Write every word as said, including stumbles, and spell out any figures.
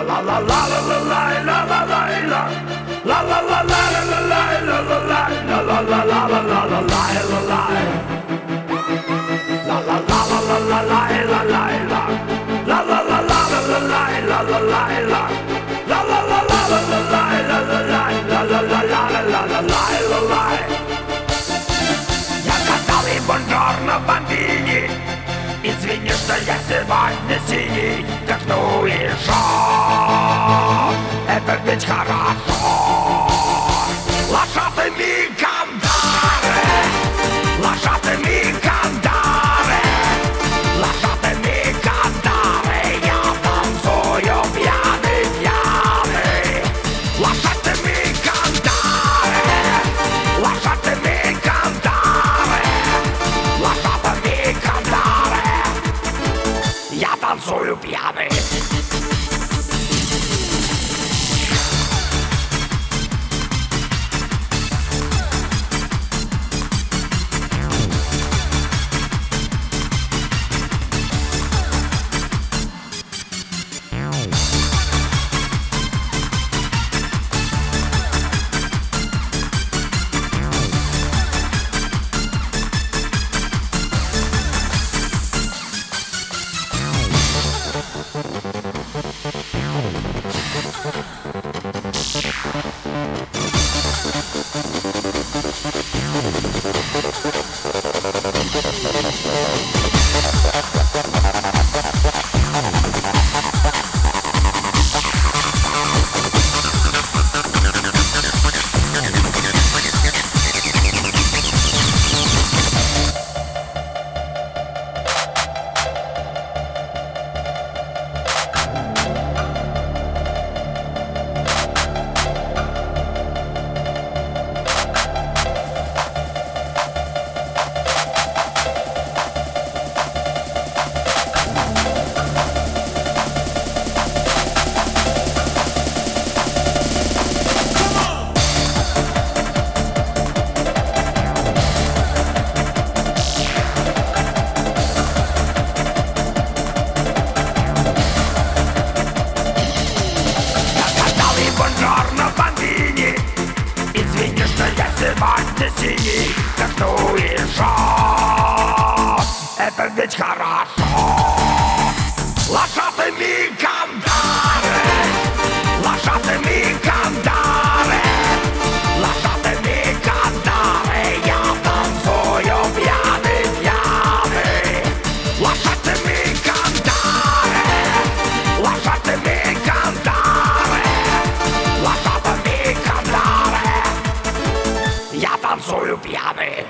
Я сказал ей бонжорно, бомбини. Извини, что я сегодня синий, как ну и шо. Это ведь хорошо. Лошадами кандары, лошадами кандары, лошадами кандары. Я танцую пьяный, пьяный. Лошадами кандары, лошадами кандары, лошадами кандары. Я танцую пьяный. Извини, что я сегодня синий, как ну и шо. Это ведь хорошо. Лошадами кандары, лошадами кандары, лошадами кандары. Я танцую пьяный, пьяный. Лошадами кандары, лошадами кандары, лошадами кандары. Я танцую пьяный.